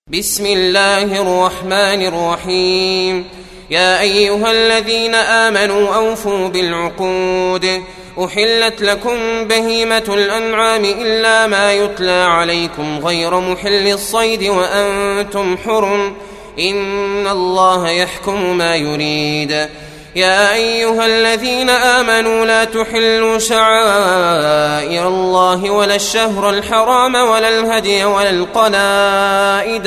بسم الله الرحمن الرحيم. يا أيها الذين آمنوا أوفوا بالعقود. أحلت لكم بهيمة الأنعام إلا ما يتلى عليكم غير محل الصيد وأنتم حرم، إن الله يحكم ما يريد. يا أيها الذين آمنوا لا تحلوا شعائر الله ولا الشهر الحرام ولا الهدي ولا القلائد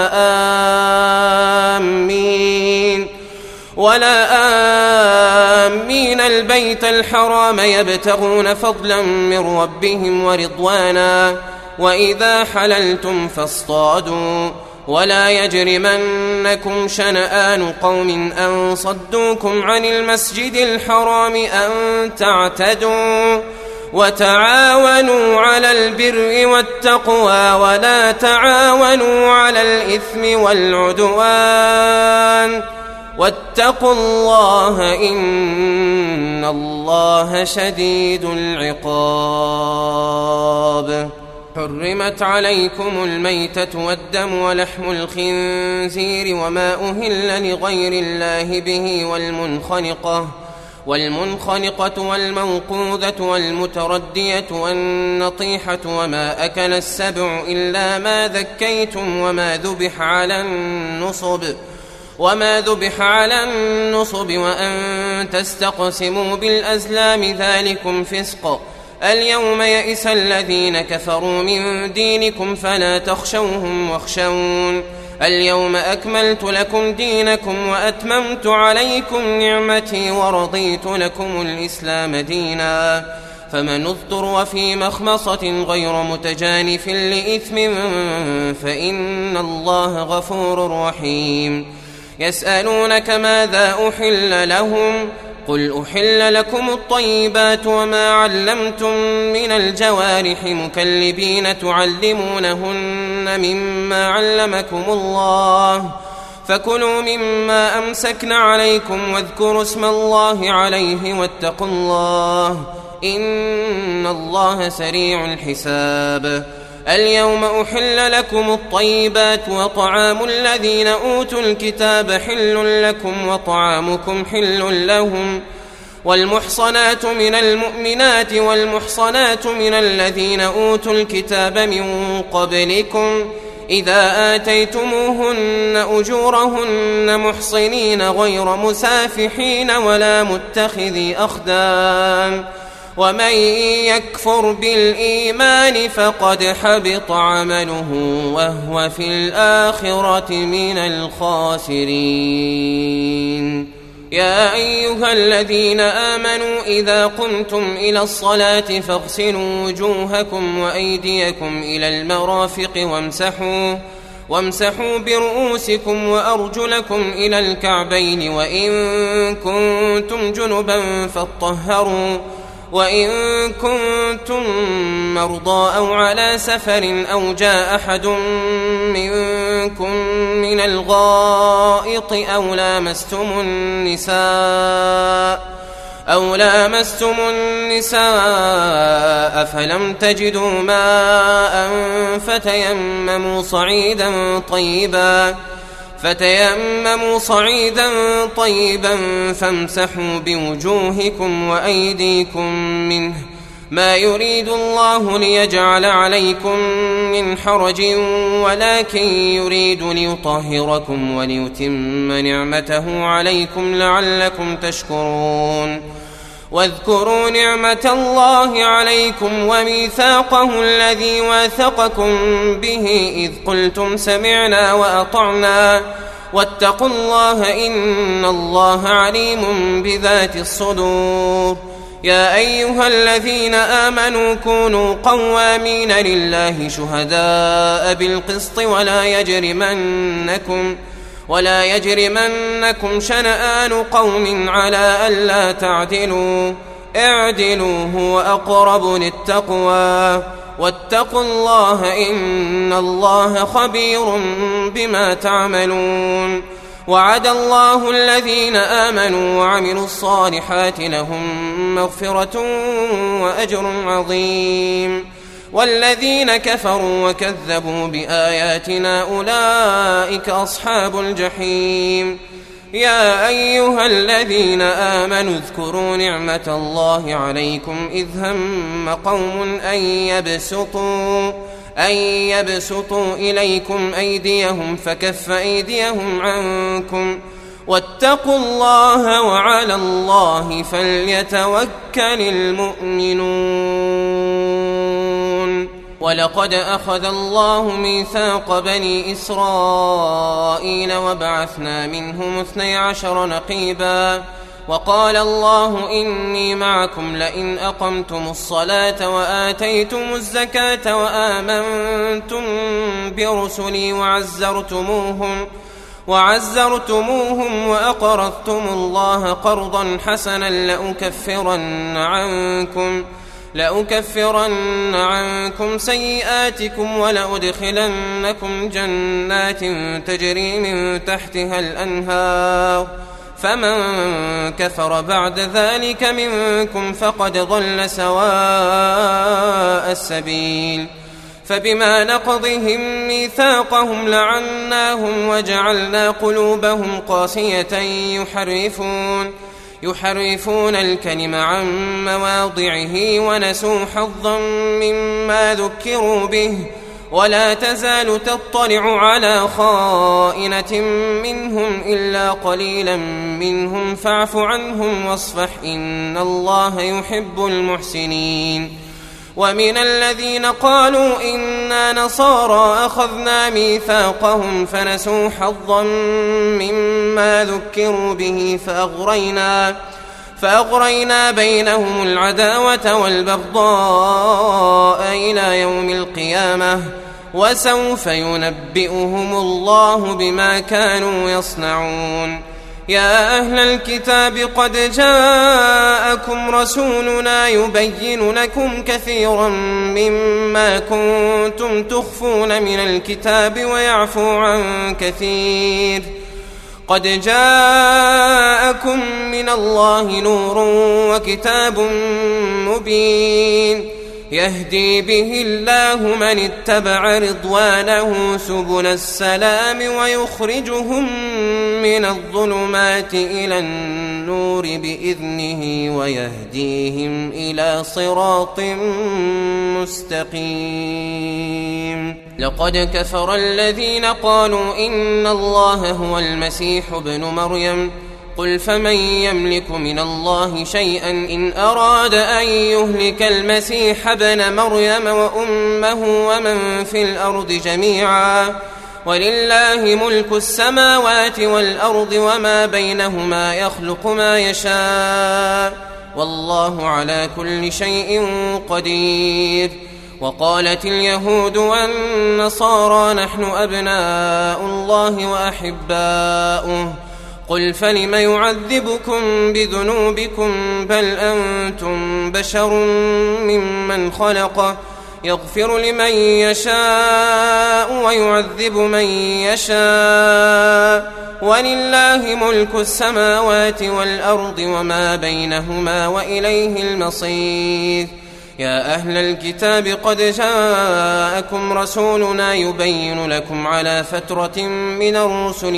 ولا آمين البيت الحرام يبتغون فضلا من ربهم ورضوانا، وإذا حللتم فاصطادوا، ولا يجرمنكم شنآن قوم أن صدوكم عن المسجد الحرام أن تعتدوا، وتعاونوا على البر والتقوى ولا تعاونوا على الإثم والعدوان، واتقوا الله إن الله شديد العقاب. حرمت عليكم الميتة والدم ولحم الخنزير وما أهل لغير الله به والمنخنقة والموقوذة والمتردية والنطيحة وما أكل السبع إلا ما ذكيتم وما ذبح على النصب وأن تستقسموا بالأزلام ذلكم فسق. اليوم يئس الذين كفروا من دينكم فلا تخشوهم واخشون. اليوم أكملت لكم دينكم وأتممت عليكم نعمتي ورضيت لكم الإسلام دينا، فمن اضطر وفي مخمصة غير متجانف لإثم فإن الله غفور رحيم. يسألونك ماذا أحل لهم؟ قل أحل لكم الطيبات وما علمتم من الجوارح مكلبين تعلمونهن مما علمكم الله، فكلوا مما أمسكن عليكم واذكروا اسم الله عليه واتقوا الله إن الله سريع الحساب. اليوم أحل لكم الطيبات وطعام الذين أوتوا الكتاب حل لكم وطعامكم حل لهم، والمحصنات من المؤمنات والمحصنات من الذين أوتوا الكتاب من قبلكم إذا آتيتموهن أجورهن محصنين غير مسافحين ولا متخذي أخدان، ومن يكفر بالإيمان فقد حبط عمله وهو في الآخرة من الخاسرين. يا أيها الذين آمنوا إذا قمتم إلى الصلاة فاغسلوا وجوهكم وأيديكم إلى المرافق وامسحوا برؤوسكم وأرجلكم إلى الكعبين، وإن كنتم جنبا فاطهروا، وإن كنتم مرضى أو على سفر أو جاء أحد منكم من الغائط أو لامستم النساء فلم تجدوا ماء فتيمموا صعيدا طيبا فامسحوا بوجوهكم وأيديكم منه، ما يريد الله ليجعل عليكم من حرج ولكن يريد ليطهركم وليتم نعمته عليكم لعلكم تشكرون. واذكروا نعمة الله عليكم وميثاقه الذي واثقكم به إذ قلتم سمعنا وأطعنا، واتقوا الله إن الله عليم بذات الصدور. يا أيها الذين آمنوا كونوا قوامين لله شهداء بالقسط ولا يجرمنكم شنآن قوم على ألا تعدلوا، اعدلوا هو أقرب للتقوى، واتقوا الله إن الله خبير بما تعملون. وعد الله الذين آمنوا وعملوا الصالحات لهم مغفرة وأجر عظيم. والذين كفروا وكذبوا بآياتنا أولئك أصحاب الجحيم. يا أيها الذين آمنوا اذكروا نعمة الله عليكم إذ هم قوم أن يبسطوا إليكم أيديهم فكف أيديهم عنكم واتقوا الله وعلى الله فليتوكل المؤمنون. ولقد أخذ الله ميثاق بني إسرائيل وبعثنا منهم 12 نقيبا وقال الله إني معكم لئن أقمتم الصلاة وآتيتم الزكاة وآمنتم برسلي وعزرتموهم وأقرضتم الله قرضا حسنا لأكفرن عنكم سيئاتكم ولأدخلنكم جنات تجري من تحتها الأنهار فمن كفر بعد ذلك منكم فقد ضل سواء السبيل. فبما نقضهم ميثاقهم لعناهم وجعلنا قلوبهم قاسية يحرفون الكلم عن مواضعه ونسوا حظا مما ذكروا به ولا تزال تطلع على خائنة منهم إلا قليلا منهم فاعف عنهم واصفح إن الله يحب المحسنين. ومن الذين قالوا إنا نصارى أخذنا ميثاقهم فنسوا حظا مما ذكروا به فأغرينا بينهم العداوة والبغضاء إلى يوم القيامة وسوف ينبئهم الله بما كانوا يصنعون. يا أهل الكتاب قد جاءكم رسولنا يبين لكم كثيرا مما كنتم تخفون من الكتاب ويعفو عن كثير. قد جاءكم من الله نور وكتاب مبين يهدي به الله من اتبع رضوانه سبل السلام ويخرجهم من الظلمات إلى النور بإذنه ويهديهم إلى صراط مستقيم. لقد كفر الذين قالوا إن الله هو المسيح ابن مريم قل فمن يملك من الله شيئا إن أراد أن يهلك المسيح ابن مريم وأمه ومن في الأرض جميعا ولله ملك السماوات والأرض وما بينهما يخلق ما يشاء والله على كل شيء قدير. وقالت اليهود والنصارى نحن أبناء الله وأحباؤه قل فلم يعذبكم بذنوبكم بل أنتم بشر ممن خلق يغفر لمن يشاء ويعذب من يشاء ولله ملك السماوات والأرض وما بينهما وإليه المصير. يا أهل الكتاب قد جاءكم رسولنا يبين لكم على فترة من الرسل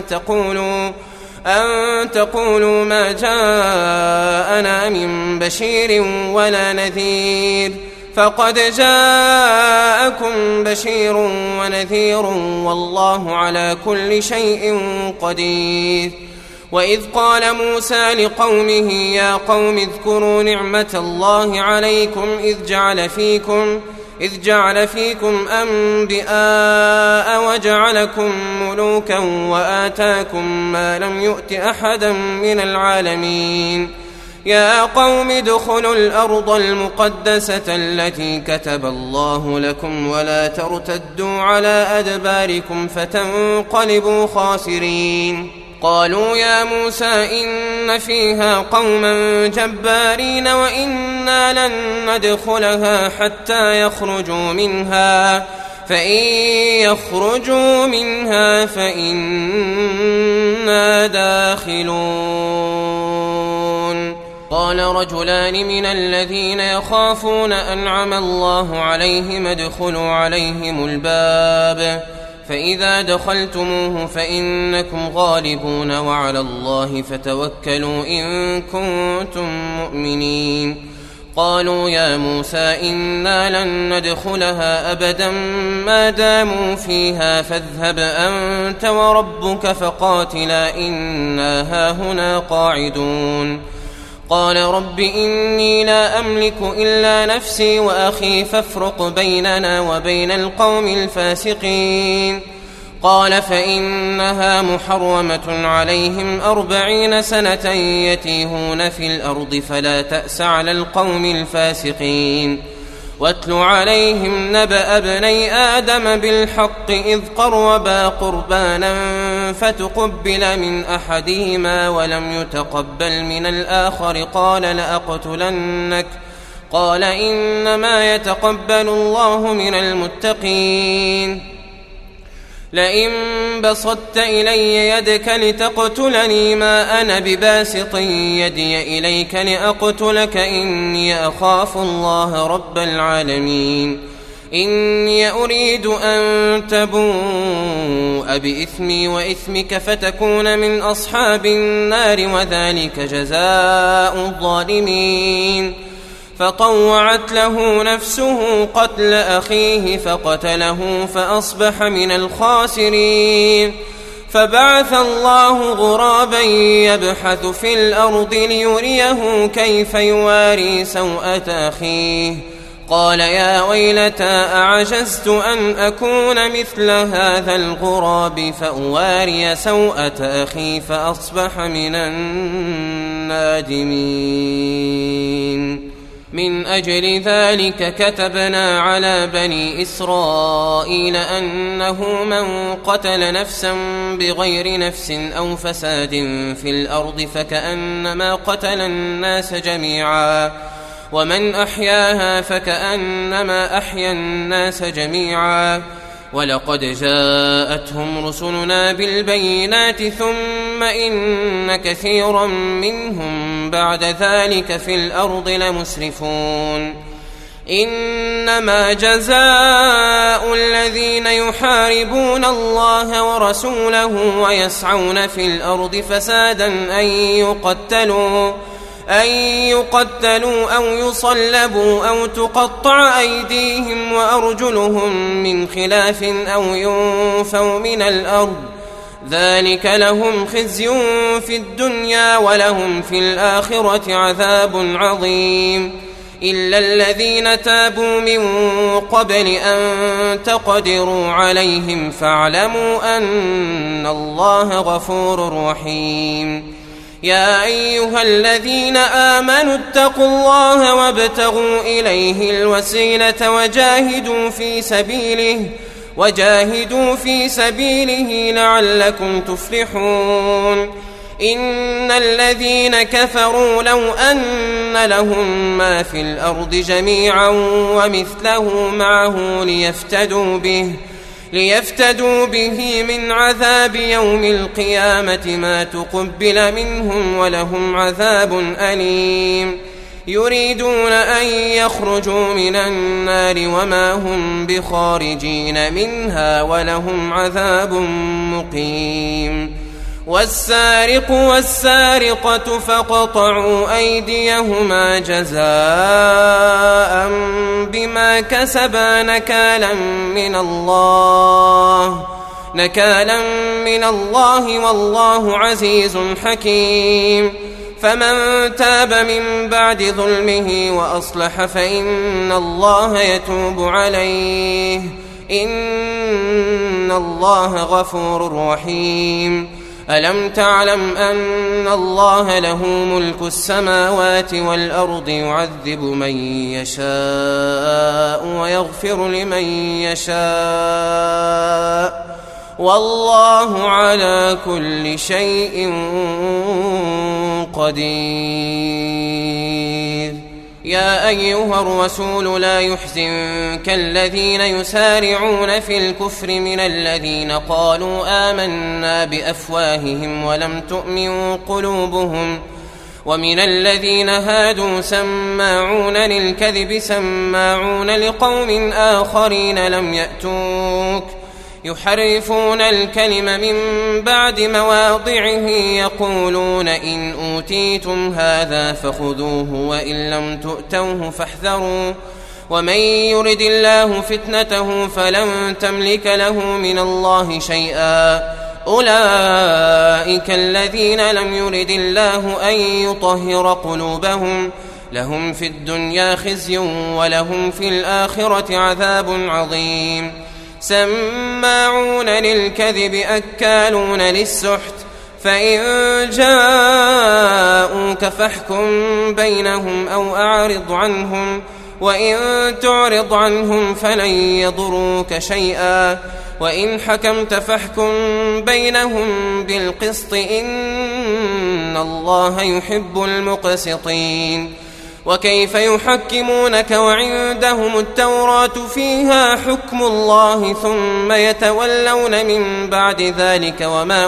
أن تقولوا ما جاءنا من بشير ولا نذير فقد جاءكم بشير ونذير والله على كل شيء قدير. وإذ قال موسى لقومه يا قوم اذكروا نعمة الله عليكم إذ جعل فيكم أنبياء وجعلكم ملوكا وآتاكم ما لم يؤت أحدا من العالمين. يا قوم ادخلوا الأرض المقدسة التي كتب الله لكم ولا ترتدوا على أدباركم فتنقلبوا خاسرين. قالوا يا موسى إن فيها قوما جبارين وإنا لن ندخلها حتى يخرجوا منها فإن يخرجوا منها فإنا داخلون. قال رجلان من الذين يخافون أنعم الله عليهم ادخلوا عليهم الباب فإذا دخلتموه فإنكم غالبون وعلى الله فتوكلوا إن كنتم مؤمنين. قالوا يا موسى إنا لن ندخلها أبدا ما داموا فيها فاذهب أنت وربك فقاتلا إنا هاهنا قاعدون. قال رب إني لا أملك إلا نفسي وأخي فافرق بيننا وبين القوم الفاسقين. قال فإنها محرمة عليهم 40 سنة يتيهون في الأرض فلا تأس على القوم الفاسقين. واتل عليهم نبأ ابني آدم بالحق إذ قربا قربانا فتقبل من أحدهما ولم يتقبل من الآخر قال لأقتلنك قال إنما يتقبل الله من المتقين. لئن بسطت إلي يدك لتقتلني ما أنا بباسط يدي إليك لأقتلك إني أخاف الله رب العالمين. إني أريد أن تبوء بإثمي وإثمك فتكون من أصحاب النار وذلك جزاء الظالمين. فطوعت له نفسه قتل أخيه فقتله فأصبح من الخاسرين. فبعث الله غرابا يبحث في الأرض ليريه كيف يواري سوءة أخيه قال يا ويلتى أعجزت أن أكون مثل هذا الغراب فأواري سوءة أخي فأصبح من النادمين. من أجل ذلك كتبنا على بني إسرائيل أنه من قتل نفسا بغير نفس أو فساد في الأرض فكأنما قتل الناس جميعا ومن أحياها فكأنما أحيا الناس جميعا. ولقد جاءتهم رسلنا بالبينات ثم إن كثيرا منهم بعد ذلك في الأرض لمسرفون. إنما جزاء الذين يحاربون الله ورسوله ويسعون في الأرض فسادا أن يقتلوا أو يصلبوا أو تقطع أيديهم وأرجلهم من خلاف أو ينفوا من الأرض ذلك لهم خزي في الدنيا ولهم في الآخرة عذاب عظيم. إلا الذين تابوا من قبل أن تقدروا عليهم فاعلموا أن الله غفور رحيم. يا أيها الذين آمنوا اتقوا الله وابتغوا إليه الوسيلة وجاهدوا في سبيله لعلكم تفلحون. إن الذين كفروا لو أن لهم ما في الأرض جميعا ومثله معه ليفتدوا به من عذاب يوم القيامة ما تقبل منهم ولهم عذاب أليم. يريدون أن يخرجوا من النار وما هم بخارجين منها ولهم عذاب مقيم. والسارق والسارقة فاقطعوا أيديهما جزاء بما كسبا نكالا من الله والله عزيز حكيم. فمن تاب من بعد ظلمه وأصلح فإن الله يتوب عليه إن الله غفور رحيم. ألم تعلم أن الله له ملك السماوات والأرض يعذب من يشاء ويغفر لمن يشاء والله على كل شيء قدير. يا أيها الرسول لا يحزنك الذين يسارعون في الكفر من الذين قالوا آمنا بأفواههم ولم تؤمن قلوبهم ومن الذين هادوا سماعون للكذب سماعون لقوم آخرين لم يأتوك يحرفون الكلم من بعد مواضعه يقولون إن أوتيتم هذا فخذوه وإن لم تؤتوه فاحذروا ومن يرد الله فتنته فلن تملك له من الله شيئا أولئك الذين لم يرد الله أن يطهر قلوبهم لهم في الدنيا خزي ولهم في الآخرة عذاب عظيم سماعون للكذب أكالون للسحت فإن جاءوك فاحكم بينهم أو أعرض عنهم وإن تعرض عنهم فلن يضروك شيئا وإن حكمت فاحكم بينهم بالقسط إن الله يحب المقسطين وكيف يحكمونك وعندهم التوراة فيها حكم الله ثم يتولون من بعد ذلك وما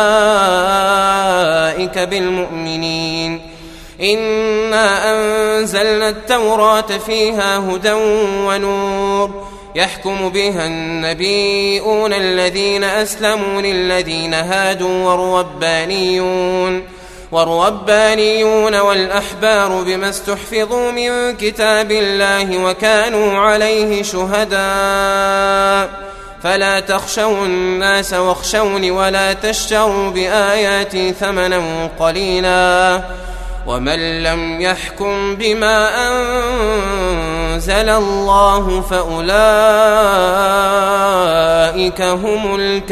أولئك بالمؤمنين إنا أنزلنا التوراة فيها هدى ونور يحكم بها النبيون الذين أسلموا للذين هادوا والربانيون والأحبار بما استحفظوا من كتاب الله وكانوا عليه شهداء فلا تخشوا الناس واخشوني ولا تشتروا بآياتي ثمنا قليلا ومن لم يحكم بما أنزل الله فأولئك هم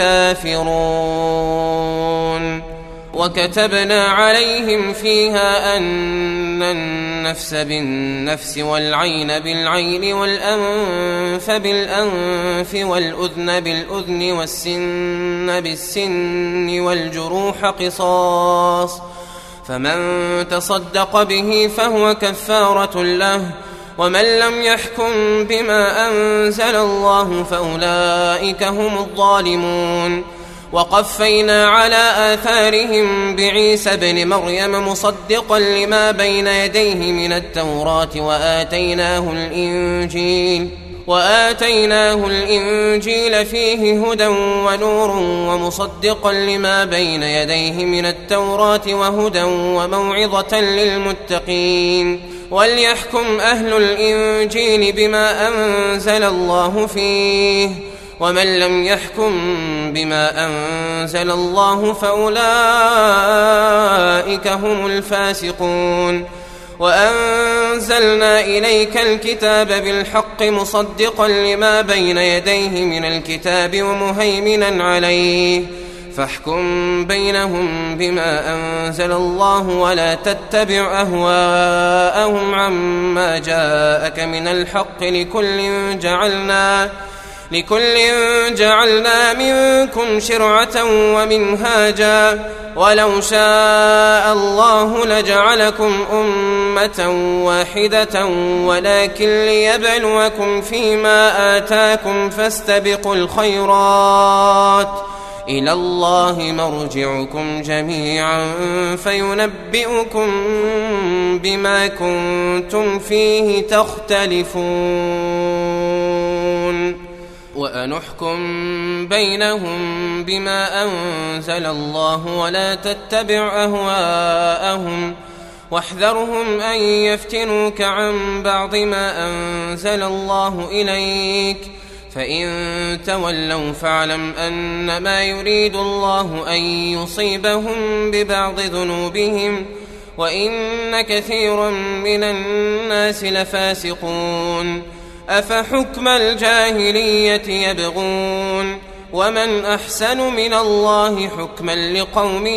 الكافرون وكتبنا عليهم فيها أن النفس بالنفس والعين بالعين والأنف بالأنف والأذن بالأذن والسن بالسن والجروح قصاص فمن تصدق به فهو كفارة له ومن لم يحكم بما أنزل الله فأولئك هم الظالمون وقفينا على آثارهم بعيسى ابن مريم مصدقا لما بين يديه من التوراة وآتيناه الإنجيل فيه هدى ونور ومصدقا لما بين يديه من التوراة وهدى وموعظة للمتقين وليحكم أهل الإنجيل بما أنزل الله فيه ومن لم يحكم بما أنزل الله فأولئك هم الفاسقون وأنزلنا إليك الكتاب بالحق مصدقا لما بين يديه من الكتاب ومهيمنا عليه فاحكم بينهم بما أنزل الله ولا تتبع أهواءهم عما جاءك من الحق لكل جعلنا منكم شرعة ومنهاجا ولو شاء الله لجعلكم أمة واحدة ولكن ليبلوكم فيما آتاكم فاستبقوا الخيرات إلى الله مرجعكم جميعا فينبئكم بما كنتم فيه تختلفون وأنحكم بينهم بما أنزل الله ولا تتبع أهواءهم واحذرهم أن يفتنوك عن بعض ما أنزل الله إليك فإن تولوا فاعلم أنما يريد الله أن يصيبهم ببعض ذنوبهم وإن كثيرا من الناس لفاسقون أفحكم الجاهلية يبغون ومن أحسن من الله حكما لقوم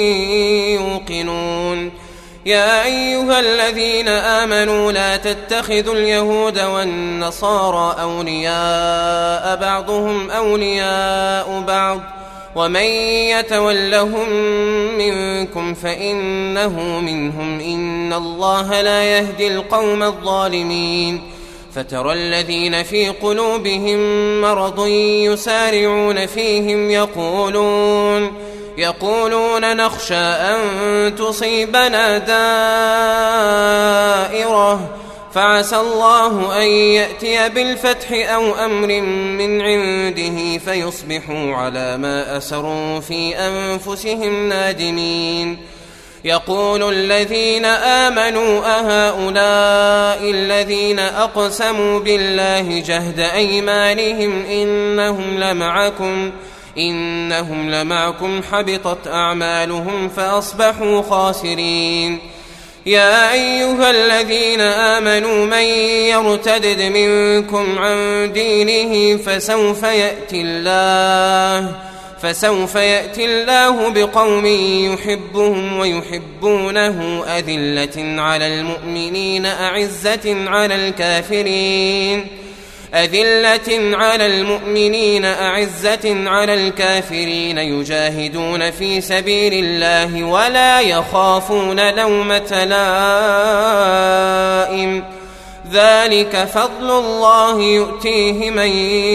يوقنون يا أيها الذين آمنوا لا تتخذوا اليهود والنصارى أولياء بعضهم أولياء بعض ومن يتولهم منكم فإنه منهم إن الله لا يهدي القوم الظالمين فترى الذين في قلوبهم مرض يسارعون فيهم يقولون نخشى أن تصيبنا دائرة فعسى الله أن يأتي بالفتح أو أمر من عنده فيصبحوا على ما أسروا في أنفسهم نادمين. يقول الذين آمنوا أهؤلاء الذين أقسموا بالله جهد أيمانهم إنهم لمعكم حبطت أعمالهم فأصبحوا خاسرين. يا أيها الذين آمنوا من يرتدد منكم عن دينه فسوف يأتي الله بقوم يحبهم ويحبونه أذلة على المؤمنين أعزة على الكافرين يجاهدون في سبيل الله ولا يخافون لومة لائم ذلك فضل الله يؤتيه من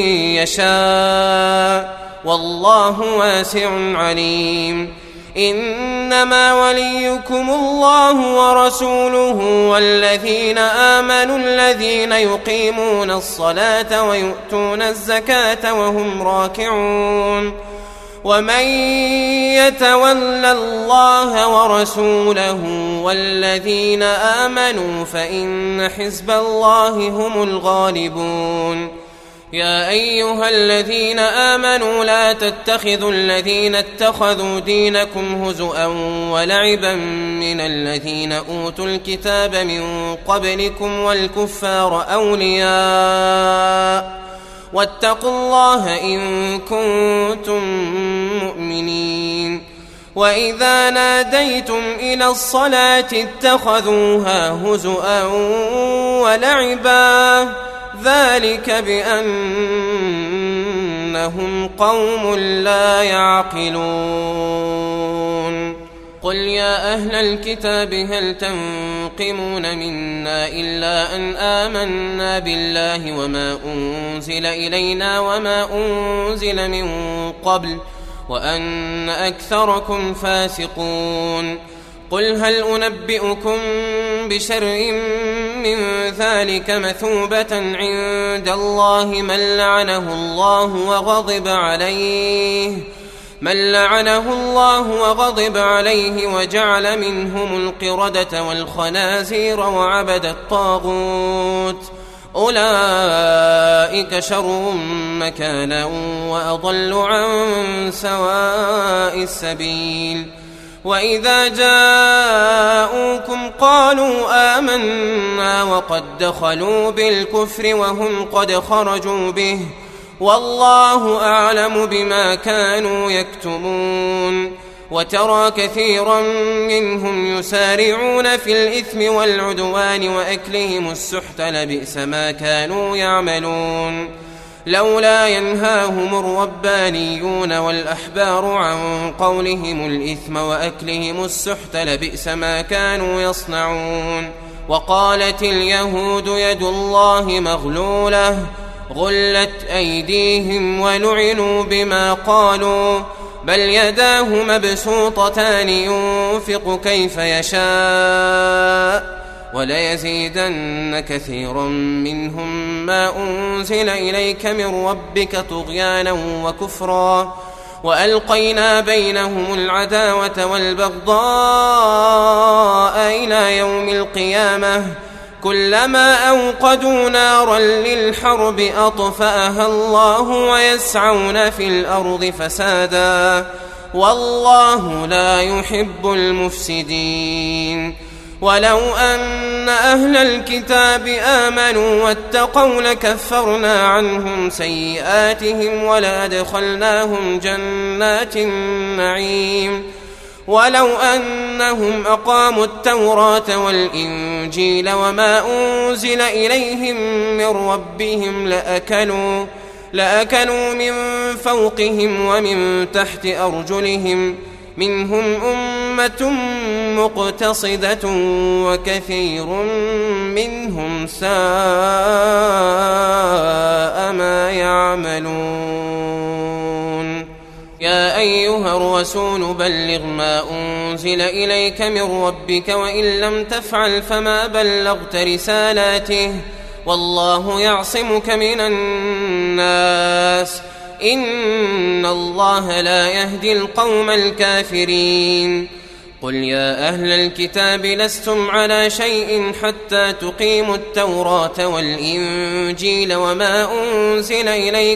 يشاء والله واسع عليم. إنما وليكم الله ورسوله والذين آمنوا الذين يقيمون الصلاة ويؤتون الزكاة وهم راكعون. ومن يتول الله ورسوله والذين آمنوا فإن حزب الله هم الغالبون. يا أيها الذين آمنوا لا تتخذوا الذين اتخذوا دينكم هزؤا ولعبا من الذين أوتوا الكتاب من قبلكم والكفار أولياء واتقوا الله إن كنتم مؤمنين. وإذا ناديتم إلى الصلاة اتخذوها هزؤا ولعبا ذلك بأنهم قوم لا يعقلون. قل يا أهل الكتاب هل تنقمون منا إلا أن آمنا بالله وما أنزل إلينا وما أنزل من قبل وأن أكثركم فاسقون. قل هل أنبئكم بشر من ذلك مثوبة عند الله من لعنه الله وغضب عليه وجعل منهم القردة والخنازير وعبد الطاغوت أولئك شر مكانا وأضل عن سواء السبيل. وإذا جاءوكم قالوا آمنا وقد دخلوا بالكفر وهم قد خرجوا به والله أعلم بما كانوا يكتمون. وترى كثيرا منهم يسارعون في الإثم والعدوان وأكلهم السحت لبئس ما كانوا يعملون. لولا ينهاهم الربانيون والأحبار عن قولهم الإثم وأكلهم السحت لبئس ما كانوا يصنعون. وقالت اليهود يد الله مغلولة غلت أيديهم ولعنوا بما قالوا بل يداه مبسوطتان ينفق كيف يشاء وليزيدن كثيرا منهم ما أنزل إليك من ربك طغيانا وكفرا وألقينا بينهم العداوة والبغضاء إلى يوم القيامة كلما أوقدوا نارا للحرب أطفأها الله ويسعون في الأرض فسادا والله لا يحب المفسدين. ولو أن أهل الكتاب آمنوا واتقوا لكفرنا عنهم سيئاتهم ولأدخلناهم جنات النعيم. ولو أنهم أقاموا التوراة والإنجيل وما أنزل إليهم من ربهم لأكلوا من فوقهم ومن تحت أرجلهم منهم أمة مقتصدة وكثير منهم ساء ما يعملون. يا أيها الرسول بلغ ما أنزل إليك من ربك وإن لم تفعل فما بلغت رسالاته والله يعصمك من الناس إن الله لا يهدي القوم الكافرين. قل يا أهل الكتاب لستم على شيء حتى تقيموا التوراة والإنجيل وما أنزل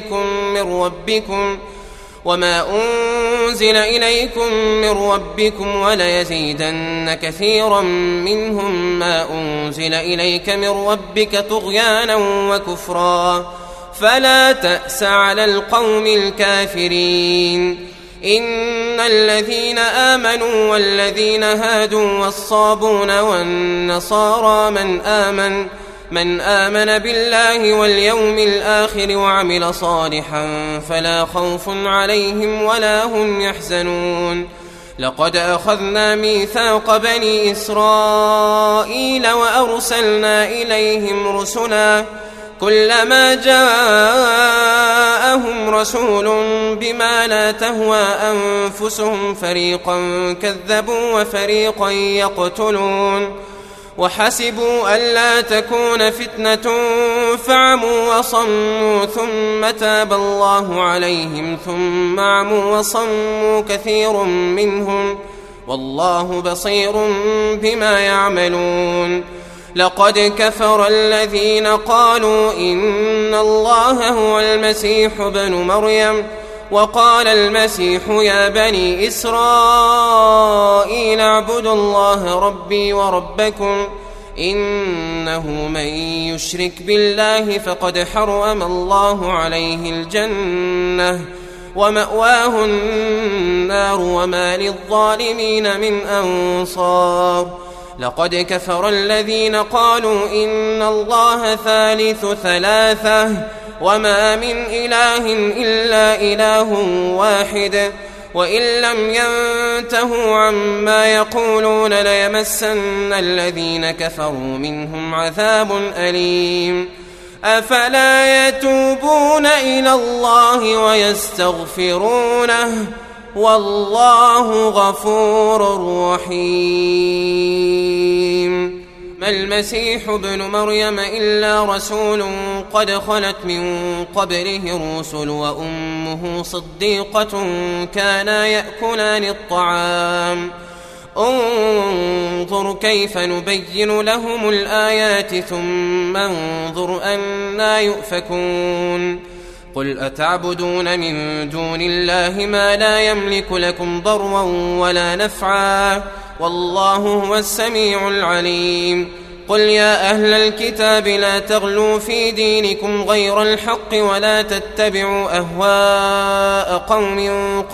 إليكم من ربكم وليزيدن كثيرا منهم ما أنزل إليك من ربك طغيانا وكفرا فلا تأس على القوم الكافرين. إن الذين آمنوا والذين هادوا والصابون والنصارى من آمن بالله واليوم الآخر وعمل صالحا فلا خوف عليهم ولا هم يحزنون. لقد أخذنا ميثاق بني إسرائيل وأرسلنا إليهم رسلا كلما جاءهم رسول بما لا تهوى أنفسهم فريقا كذبوا وفريقا يقتلون وحسبوا ألا تكون فتنة فعموا وصموا ثم تاب الله عليهم ثم عموا وصموا كثير منهم والله بصير بما يعملون. لقد كفر الذين قالوا إن الله هو المسيح ابن مريم وقال المسيح يا بني إسرائيل اعبدوا الله ربي وربكم إنه من يشرك بالله فقد حرم الله عليه الجنة ومأواه النار وما للظالمين من أنصار. لقد كفر الذين قالوا إن الله ثالث ثلاثة وما من إله إلا إله واحد وإن لم ينتهوا عما يقولون ليمسن الذين كفروا منهم عذاب أليم. أفلا يتوبون إلى الله ويستغفرونه والله غفور رحيم. ما المسيح ابن مريم إلا رسول قد خلت من قبله الرسل وأمه صديقة كانا يأكلان الطعام انظر كيف نبين لهم الآيات ثم انظر أنى يؤفكون. قل أتعبدون من دون الله ما لا يملك لكم ضرا ولا نفعا والله هو السميع العليم. قل يا أهل الكتاب لا تغلوا في دينكم غير الحق ولا تتبعوا أهواء قوم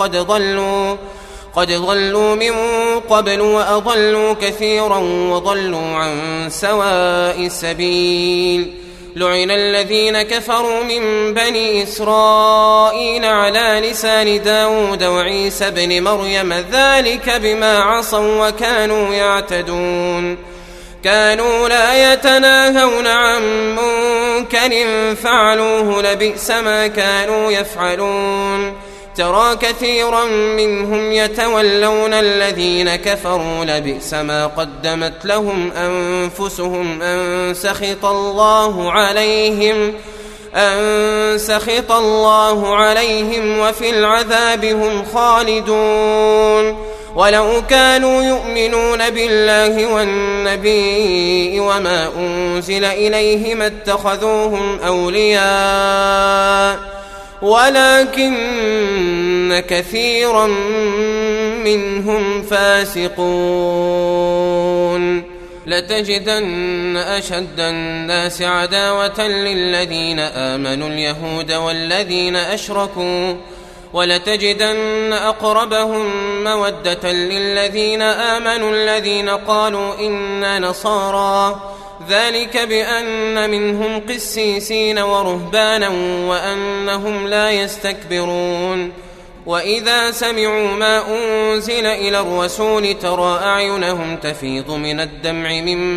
قد ضلوا من قبل وأضلوا كثيرا وضلوا عن سواء السبيل. لعن الذين كفروا من بني إسرائيل على لسان داود وعيسى بن مريم ذلك بما عصوا وكانوا يعتدون. كانوا لا يتناهون عن منكر فعلوه لبئس ما كانوا يفعلون. ترى كثيرا منهم يتولون الذين كفروا لبئس ما قدمت لهم أنفسهم أن سخط الله عليهم وفي العذاب هم خالدون. ولو كانوا يؤمنون بالله والنبي وما أنزل إليه ما اتخذوهم أولياء ولكن كثيرا منهم فاسقون. لتجدن أشد الناس عداوة للذين آمنوا اليهود والذين أشركوا ولتجدن أقربهم مودة للذين آمنوا الذين قالوا إنا نصارى ذلك بأن منهم قسيسين ورهبانا وأنهم لا يستكبرون. وإذا سمعوا ما أنزل إلى الرسول ترى أعينهم تفيض من الدمع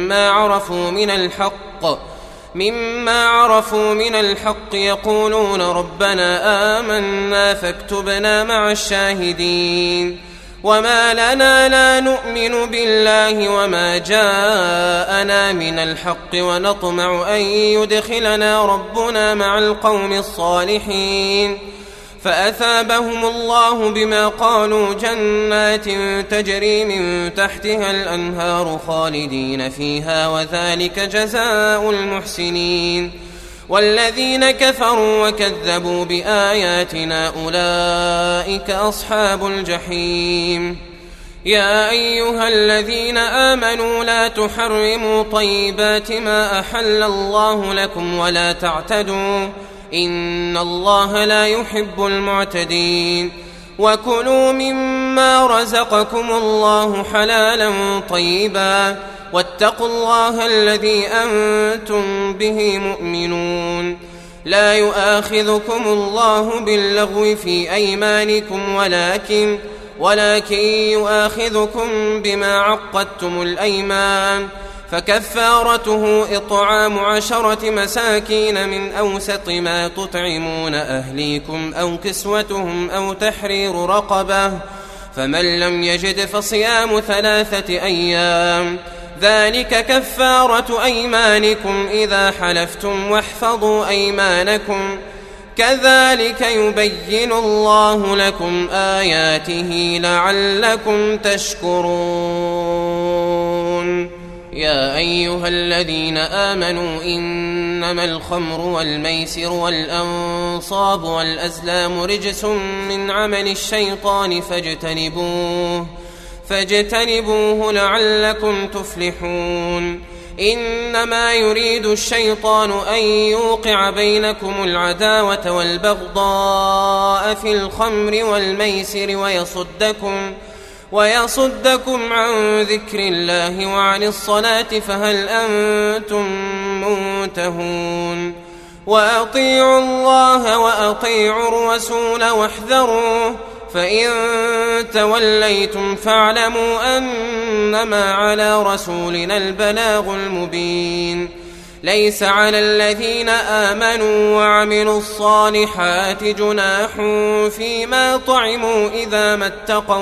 مما عرفوا من الحق يقولون ربنا آمنا فاكتبنا مع الشاهدين وما لنا لا نؤمن بالله وما جاءنا من الحق ونطمع أن يدخلنا ربنا مع القوم الصالحين فأثابهم الله بما قالوا جنات تجري من تحتها الأنهار خالدين فيها وذلك جزاء المحسنين والذين كفروا وكذبوا بآياتنا أولئك أصحاب الجحيم يا أيها الذين آمنوا لا تحرموا طيبات ما أحل الله لكم ولا تعتدوا إن الله لا يحب المعتدين وكلوا مما رزقكم الله حلالا طيبا واتقوا الله الذي أنتم به مؤمنون لا يؤاخذكم الله باللغو في أيمانكم ولكن يؤاخذكم بما عقدتم الأيمان فكفارته إطعام 10 مساكين من أوسط ما تطعمون أهليكم أو كسوتهم أو تحرير رقبة فمن لم يجد فصيام 3 أيام ذلك كفارة أيمانكم إذا حلفتم واحفظوا أيمانكم كذلك يبين الله لكم آياته لعلكم تشكرون يا أيها الذين آمنوا إنما الخمر والميسر والأنصاب والأزلام رجس من عمل الشيطان فاجتنبوه لعلكم تفلحون إنما يريد الشيطان أن يوقع بينكم العداوة والبغضاء في الخمر والميسر ويصدكم عن ذكر الله وعن الصلاة فهل أنتم منتهون وأطيعوا الله وأطيعوا الرسول واحذروا فإن توليتم فاعلموا أنما على رسولنا البلاغ المبين ليس على الذين آمنوا وعملوا الصالحات جناح فيما طعموا إذا ما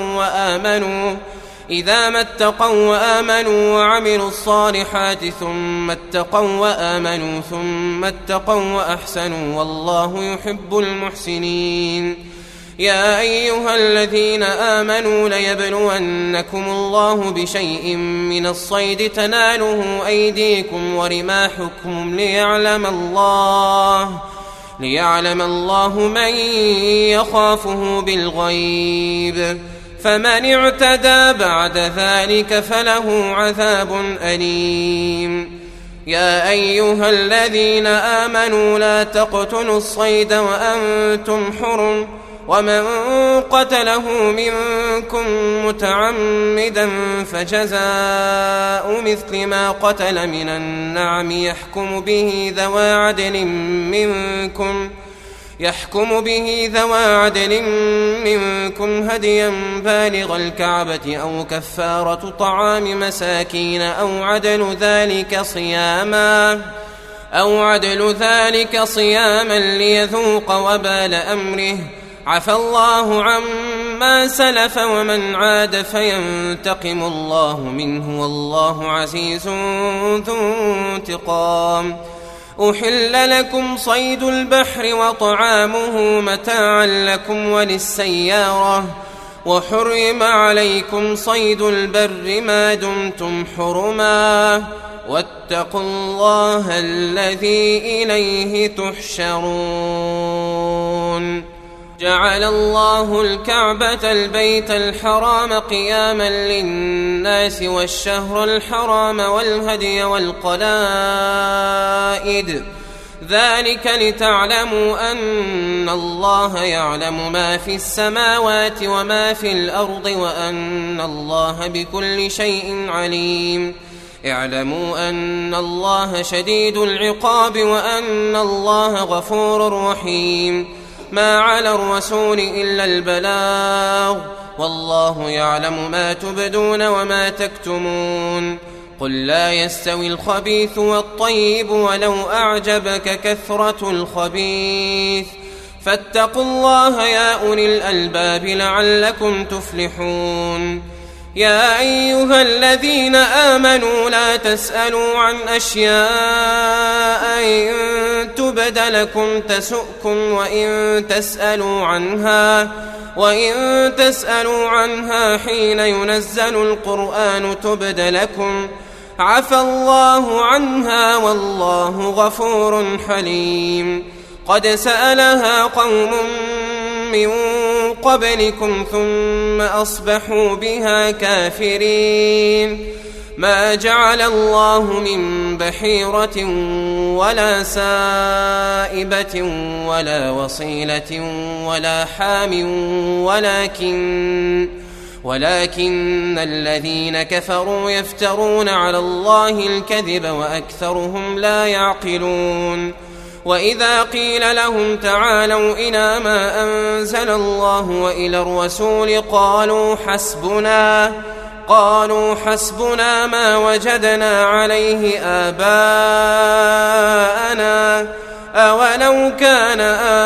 اتقوا وآمنوا وعملوا الصالحات ثم اتقوا وأحسنوا والله يحب المحسنين يا أيها الذين آمنوا ليبلونكم الله بشيء من الصيد تناله أيديكم ورماحكم ليعلم الله من يخافه بالغيب فمن اعتدى بعد ذلك فله عذاب أليم يا أيها الذين آمنوا لا تقتلوا الصيد وأنتم حرم ومن قتله منكم متعمدا فجزاء مثل ما قتل من النعم يحكم به ذوى عدل منكم هديا بالغ الكعبة أو كفارة طعام مساكين أو عدل ذلك صياما ليذوق وبال أمره عفى الله عما سلف ومن عاد فينتقم الله منه والله عزيز ذو انتقام أحل لكم صيد البحر وطعامه متاعا لكم وللسيارة وحرم عليكم صيد البر ما دمتم حرما واتقوا الله الذي إليه تحشرون جعل الله الكعبة البيت الحرام قياما للناس والشهر الحرام والهدي والقلائد ذلك لتعلموا أن الله يعلم ما في السماوات وما في الأرض وأن الله بكل شيء عليم اعلموا أن الله شديد العقاب وأن الله غفور رحيم ما على الرسول إلا البلاغ والله يعلم ما تبدون وما تكتمون قل لا يستوي الخبيث والطيب ولو أعجبك كثرة الخبيث فاتقوا الله يا أولي الألباب لعلكم تفلحون يا أيها الذين آمنوا لا تسألوا عن أشياء إن تبد لكم تسؤكم وإن تسألوا عنها حين ينزل القرآن تبد لكم عفى الله عنها والله غفور حليم قد سألها قوم من قبلكم ثم أصبحوا بها كافرين ما جعل الله من بحيرة ولا سائبة ولا وصيلة ولا حام ولكن الذين كفروا يفترون على الله الكذب وأكثرهم لا يعقلون وإذا قيل لهم تعالوا إلى ما أنزل الله وإلى الرسول قالوا حسبنا ما وجدنا عليه آباءنا أولو كان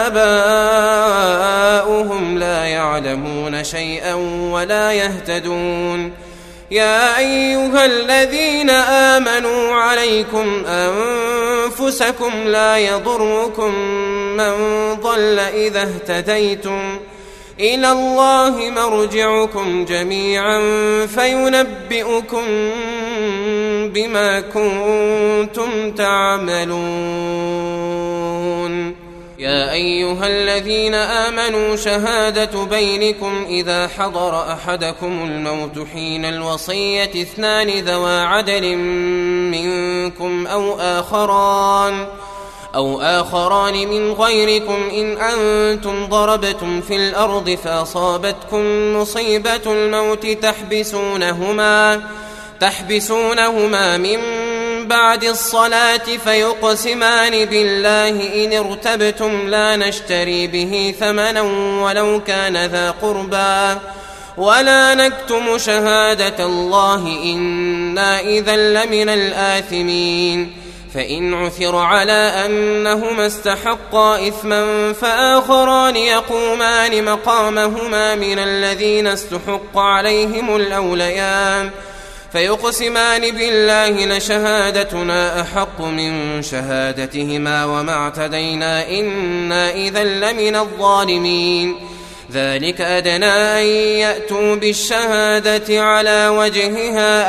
آباؤهم لا يعلمون شيئا ولا يهتدون يا أيها الذين آمنوا عليكم أنفسكم لا يضركم من ضل إذا اهتديتم إلى الله مرجعكم جميعا فينبئكم بما كنتم تعملون يا أيها الذين آمنوا شهادة بينكم إذا حضر أحدكم الموت حين الوصية 2 ذوى عدل منكم أو آخران من غيركم إن أنتم ضربتم في الأرض فأصابتكم مصيبة الموت تحبسونهما من بعد الصلاة فيقسمان بالله إن ارتبتم لا نشتري به ثمنا ولو كان ذا قربى ولا نكتم شهادة الله إنا إذا لمن الآثمين فإن عثر على أنهما استحقا إثما فآخران يقومان مقامهما من الذين استحق عليهم الأوليان فيقسمان بالله لشهادتنا أحق من شهادتهما وما اعتدينا إنا إذا لمن الظالمين ذلك أدنى أن يأتوا بالشهادة على وجهها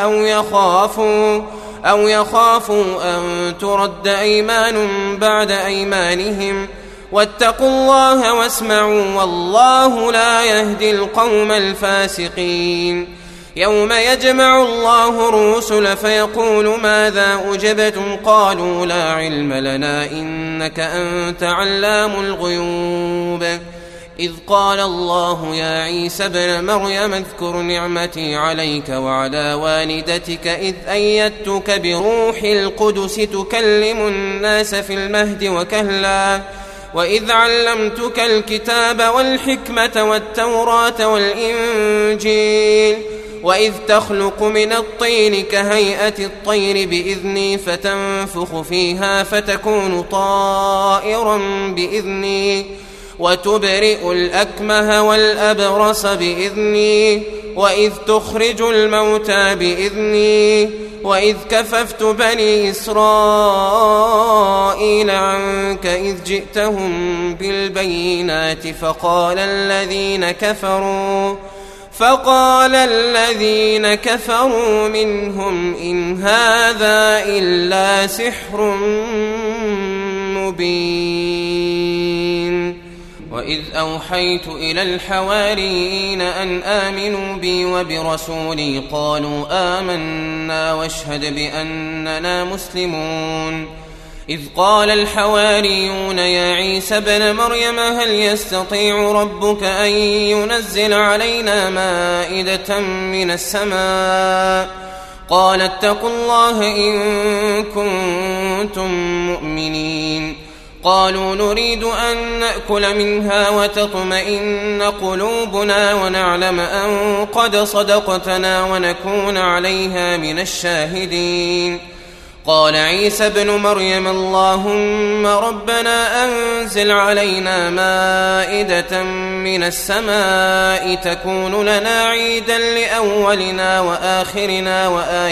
أو يخافوا أن ترد أيمان بعد أيمانهم واتقوا الله واسمعوا والله لا يهدي القوم الفاسقين يوم يجمع الله الرسل فيقول ماذا أجبتم قالوا لا علم لنا إنك أنت علام الغيوب إذ قال الله يا عيسى ابن مريم اذكر نعمتي عليك وعلى والدتك إذ أيدتك بروح القدس تكلم الناس في المهد وكهلا وإذ علمتك الكتاب والحكمة والتوراة والإنجيل وإذ تخلق من الطين كهيئة الطير بإذني فتنفخ فيها فتكون طائرا بإذني وتبرئ الأكمه والأبرص بإذني وإذ تخرج الموتى بإذني وإذ كففت بني إسرائيل عنك إذ جئتهم بالبينات فقال الذين كفروا منهم إن هذا إلا سحر مبين وإذ أوحيت إلى الحواريين أن آمنوا بي وبرسولي قالوا آمنا واشهد بأننا مسلمون إذ قال الحواريون يا عيسى ابن مريم هل يستطيع ربك أن ينزل علينا مائدة من السماء قال اتقوا الله إن كنتم مؤمنين قالوا نريد أن نأكل منها وتطمئن قلوبنا ونعلم أن قد صدقتنا ونكون عليها من الشاهدين. قال عيسى ابن مريم اللهم ربنا أنزل علينا مائدة من السماء تكون لنا عيدا لأولنا وآخرنا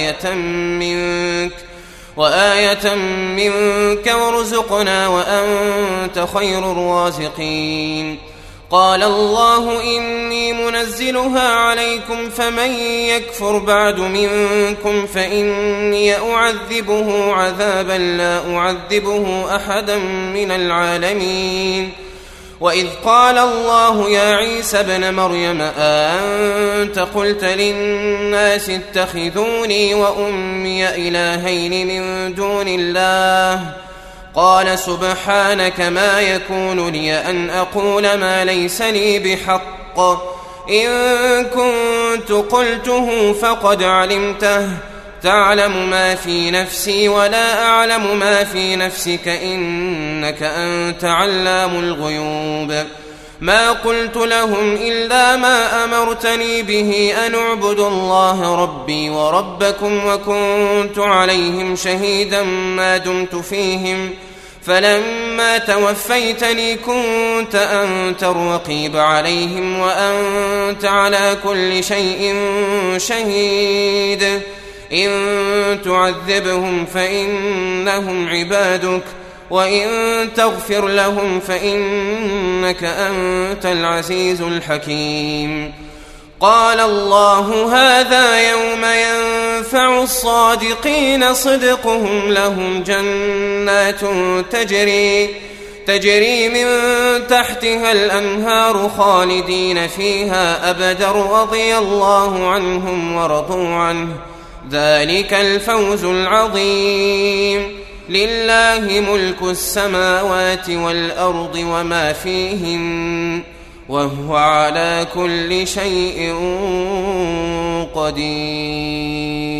وآية منك وارزقنا وأنت خير الرازقين. قال الله إني منزلها عليكم فمن يكفر بعد منكم فإني أعذبه عذابا لا أعذبه أحدا من العالمين. وإذ قال الله يا عيسى ابن مريم أأنت قلت للناس اتخذوني وأمي إلهين من دون الله قال سبحانك ما يكون لي أن أقول ما ليس لي بحق إن كنت قلته فقد علمته تعلم ما في نفسي ولا أعلم ما في نفسك إنك أنت علام الغيوب. ما قلت لهم إلا ما أمرتني به أن اعبدوا الله ربي وربكم وكنت عليهم شهيدا ما دمت فيهم فلما توفيتني كنت أنت الرقيب عليهم وأنت على كل شيء شهيد. إن تعذبهم فإنهم عبادك وإن تغفر لهم فإنك أنت العزيز الحكيم. قال الله هذا يوم ينفع الصادقين صدقهم لهم جنات تجري من تحتها الأنهار خالدين فيها أبدا رضي الله عنهم ورضوا عنه ذلك الفوز العظيم. لله ملك السماوات والأرض وما فيهن وهو على كل شيء قدير.